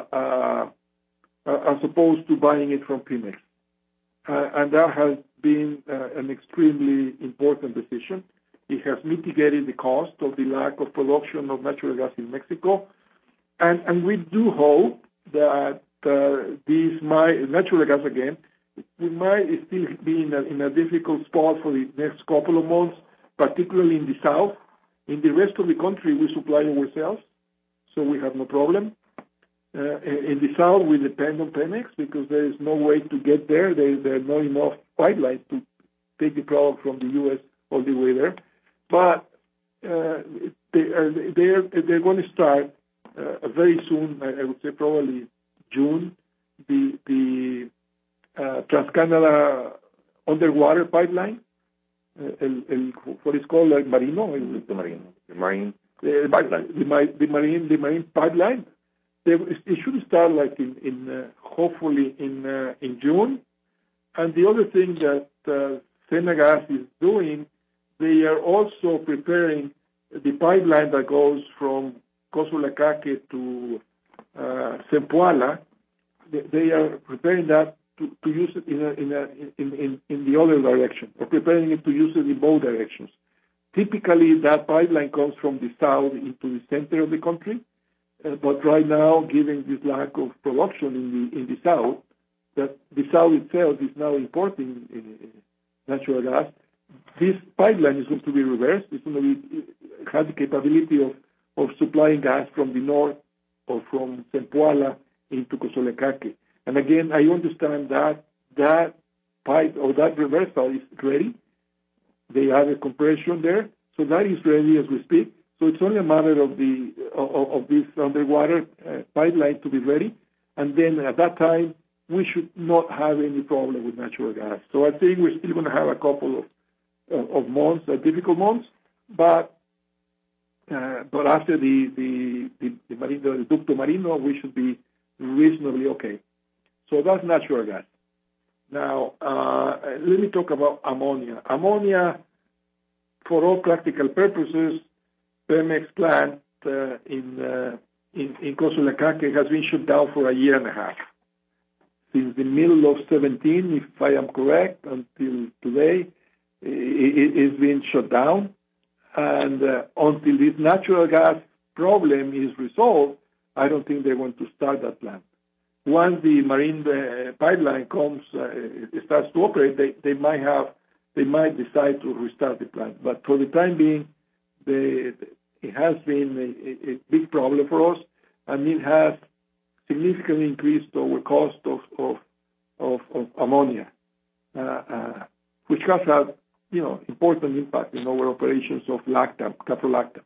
Speaker 3: buying it from Pemex. And that has been an extremely important decision. It has mitigated the cost of the lack of production of natural gas in Mexico. And we do hope that natural gas, again, we might still be in a difficult spot for the next couple of months, particularly in the south. In the rest of the country, we supply ourselves, so we have no problem. In the south, we depend on Pemex because there is no way to get there. There are not enough pipelines to take the product from the U.S. all the way there. But they're going to start very soon, I would say probably June, the Trans-Canada underwater pipeline, what is called like Marino, the marine pipeline. It should start like hopefully in June, And the other thing that Senagas is doing, they are also preparing the pipeline that goes from Cosoleacaque to Zempoala. They are preparing that to use it in the other direction, or preparing it to use it in both directions. Typically, that pipeline comes from the south into the center of the country, but right now, given this lack of production in the south, that the south itself is now importing natural gas, this pipeline is going to be reversed. It's going to have the capability of supplying gas from the north or from Zempoala into Cosoleacaque. And again, I understand that pipe or that reversal is ready. They have a compression there, so that is ready as we speak. So it's only a matter of this underwater pipeline to be ready, and then at that time we should not have any problem with natural gas. So I think we're still going to have a couple of months, difficult months, but after the Ducto Marino, we should be reasonably okay. So that's natural gas. Now, let me talk about ammonia. Ammonia, for all practical purposes, Pemex plant in Cosoleacaque has been shut down for a year and a half. Since the middle of 2017, if I am correct, until today, it's been shut down. And until this natural gas problem is resolved, I don't think they're going to start that plant. Once the marine pipeline starts to operate, they might decide to restart the plant. But for the time being, it has been a big problem for us, and it has significantly increased our cost of ammonia, which has had important impact in our operations of caprolactam.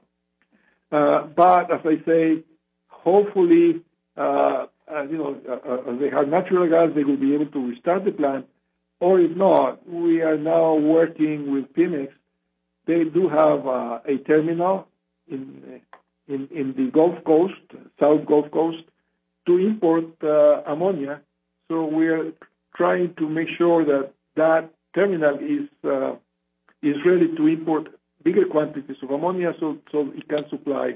Speaker 3: But as I say, hopefully, as they have natural gas, they will be able to restart the plant. Or if not, we are now working with Pemex. They do have a terminal in the Gulf Coast, South Gulf Coast, to import ammonia. So we are trying to make sure that terminal is ready to import bigger quantities of ammonia, so it can supply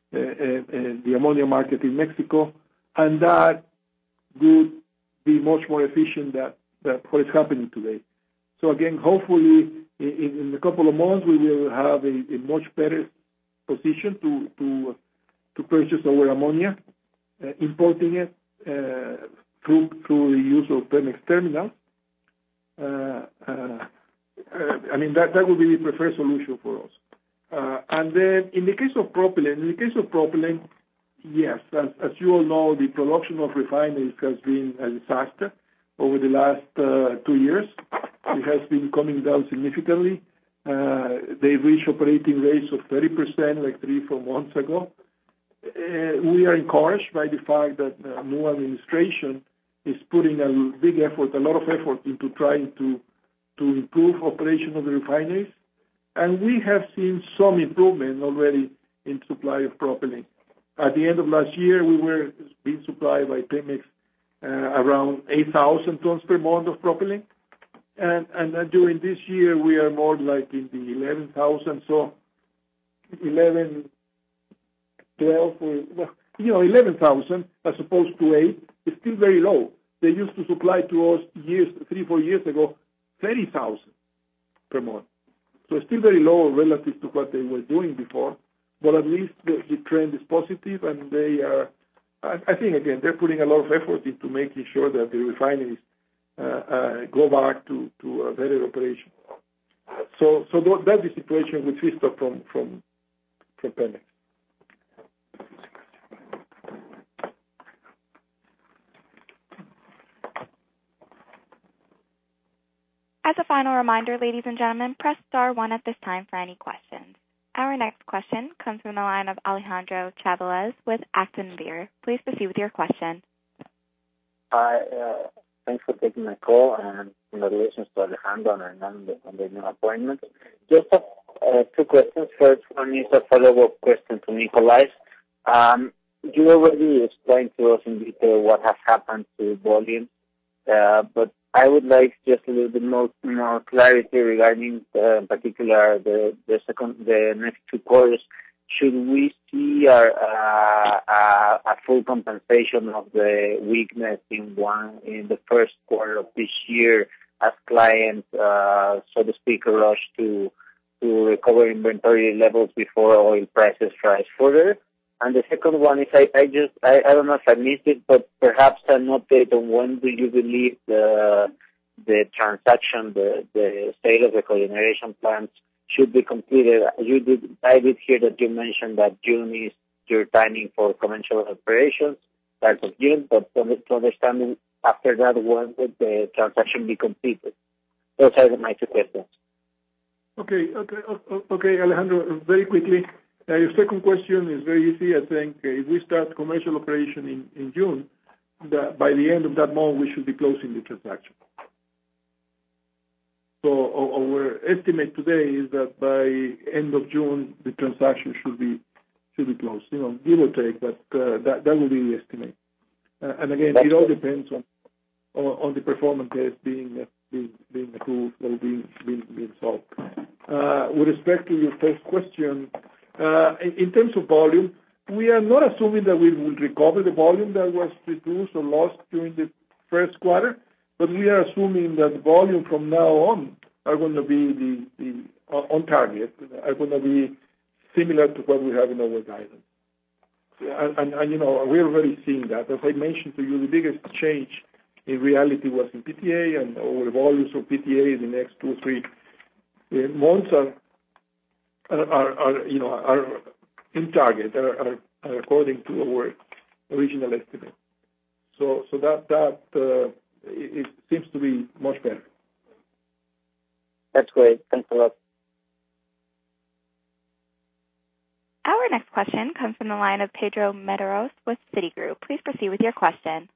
Speaker 3: the ammonia market in Mexico, and that would be much more efficient than what is happening today. So again, hopefully, in a couple of months, we will have a much better position to purchase our ammonia, importing it through the use of Pemex terminals. That would be the preferred solution for us. And then in the case of propylene, yes, as you all know, the production of refineries has been a disaster over the last 2 years. It has been coming down significantly. They reached operating rates of 30% like 3-4 months ago. We are encouraged by the fact that the new administration is putting a lot of effort into trying to improve operation of the refineries. And we have seen some improvement already in supply of propylene. At the end of last year, we were being supplied by Pemex around 8,000 tons per month of propylene. And during this year, we are more like in the 11,000, so 11, 12, 11,000 as opposed to 8 is still very low. They used to supply to us 3-4 years ago, 30,000 per month. So it's still very low relative to what they were doing before, but at least the trend is positive, and they are, I think, again, they're putting a lot of effort into making sure that the refineries go back to a better operation. So that's the situation with feedstock from Pemex.
Speaker 1: As a final reminder, ladies and gentlemen, press star 1 at this time for any questions. Our next question comes from the line of Alejandro Chavelas with Actinver. Please proceed with your question.
Speaker 10: Hi, thanks for taking my call, and congratulations to Alejandro and on the new appointment. Just 2 questions. First one is a follow-up question to Nicolás. You already explained to us in detail what has happened to volume, but I would like just a little bit more clarity regarding, in particular, the next 2 quarters. Should we see a full compensation of the weakness in the first quarter of this year as clients, so to speak, rush to recover inventory levels before oil prices rise further? And the second one is, I don't know if I missed it, but perhaps an update on when do you believe the transaction, the sale of the cogeneration plants should be completed. I did hear that you mentioned that June is your timing for commercial operations, start of June, but to understand after that, when would the transaction be completed? Those are my 2 questions.
Speaker 3: Okay, Alejandro, very quickly. Your second question is very easy. I think if we start commercial operation in June, by the end of that month, we should be closing the transaction. So our estimate today is that by end of June, the transaction should be closed. Give or take, but that will be the estimate. And again, it all depends on the performance test being approved or being solved. With respect to your first question, in terms of volume, we are not assuming that we will recover the volume that was reduced or lost during the first quarter, but we are assuming that volume from now on are going to be on target, are going to be similar to what we have in our guidance. And we're already seeing that. As I mentioned to you, the biggest change in reality was in PTA, and our volumes of PTA in the next 2 or 3 months are in target, are according to our original estimate. So that it seems to be much better.
Speaker 10: That's great. Thanks a lot.
Speaker 1: Our next question comes from the line of Pedro Medeiros with Citigroup. Please proceed with your question.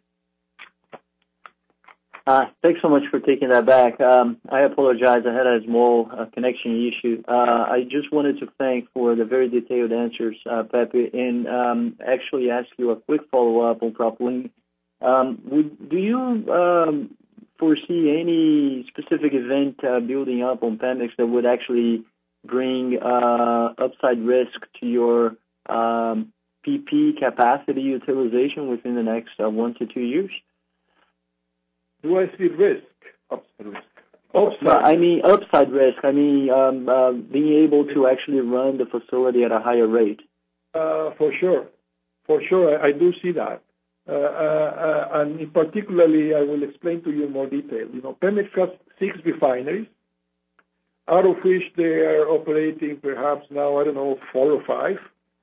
Speaker 11: Thanks so much for taking that back. I apologize. I had a small connection issue. I just wanted to thank for the very detailed answers, Pepe, and actually ask you a quick follow-up on propylene. Do you foresee any specific event building up on Pemex that would actually bring upside risk to your PP capacity utilization within the next 1 to 2 years?
Speaker 3: Do I see risk? Upside risk.
Speaker 11: Upside risk. Being able to actually run the facility at a higher rate.
Speaker 3: For sure, I do see that. And particularly, I will explain to you in more detail. Pemex has 6 refineries, out of which they are operating perhaps now, 4 or 5.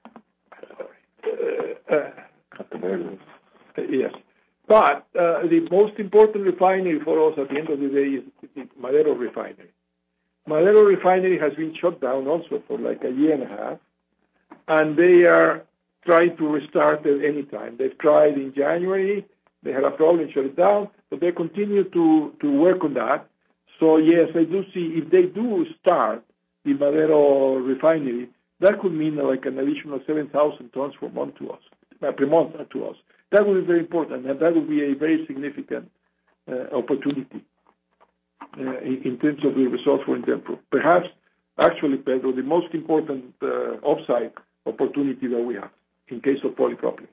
Speaker 3: Yes. But the most important refinery for us at the end of the day is the Madero refinery. Madero refinery has been shut down also for like a year and a half, and they are trying to restart at any time. They've tried in January. They had a problem, shut it down, but they continue to work on that. So, yes, I do see if they do start the Madero refinery, that could mean like an additional 7,000 tons per month to us. That would be very important, and that would be a very significant opportunity in terms of the results for Indenpro. Perhaps, actually, Pedro, the most important upside opportunity that we have in case of polypropylene.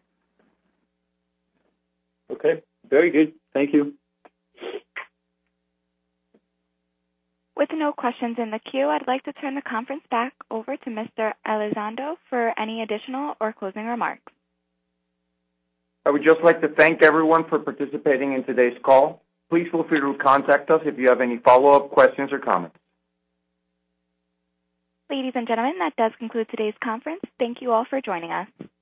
Speaker 11: Okay, very good. Thank you.
Speaker 1: With no questions in the queue, I'd like to turn the conference back over to Mr. Elizondo for any additional or closing remarks.
Speaker 2: I would just like to thank everyone for participating in today's call. Please feel free to contact us if you have any follow-up questions or comments.
Speaker 1: Ladies and gentlemen, that does conclude today's conference. Thank you all for joining us.